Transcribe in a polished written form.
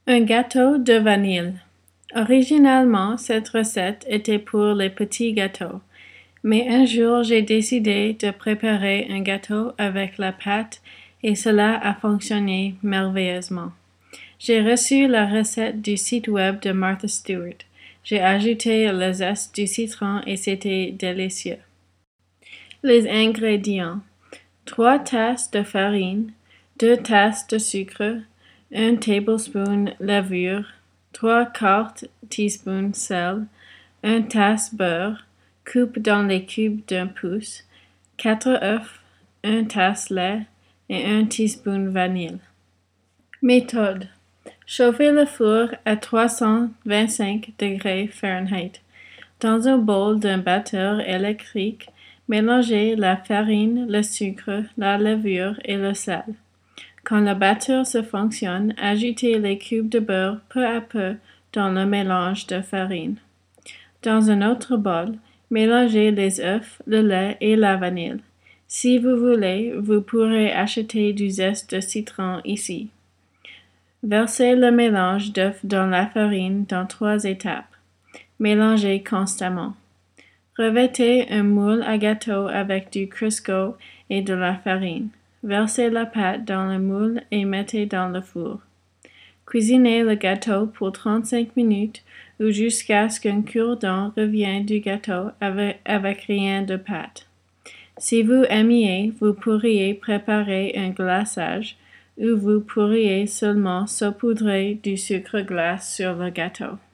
Un gâteau de vanille. Originalement, cette recette était pour les petits gâteaux, mais un jour j'ai décidé de préparer un gâteau avec la pâte et cela a fonctionné merveilleusement. J'ai reçu la recette du site web de Martha Stewart. J'ai ajouté le zeste du citron et c'était délicieux. Les ingrédients: 3 tasses de farine, 2 tasses de sucre, 1 tablespoon levure, 3/4 teaspoon sel, 1 tasse beurre, coupe dans les cubes d'un pouce, 4 œufs, 1 tasse lait et 1 teaspoon vanille. Méthode: chauffez le four à 325 degrés Fahrenheit. Dans un bol d'un batteur électrique, mélangez la farine, le sucre, la levure et le sel. Quand le batteur se fonctionne, ajoutez les cubes de beurre peu à peu dans le mélange de farine. Dans un autre bol, mélangez les œufs, le lait et la vanille. Si vous voulez, vous pourrez acheter du zeste de citron ici. Versez le mélange d'œufs dans la farine dans 3 étapes. Mélangez constamment. Revêtez un moule à gâteau avec du Crisco et de la farine. Versez la pâte dans le moule et mettez dans le four. Cuisinez le gâteau pour 35 minutes ou jusqu'à ce qu'un cure-dent revienne du gâteau avec rien de pâte. Si vous aimiez, vous pourriez préparer un glaçage ou vous pourriez seulement saupoudrer du sucre glace sur le gâteau.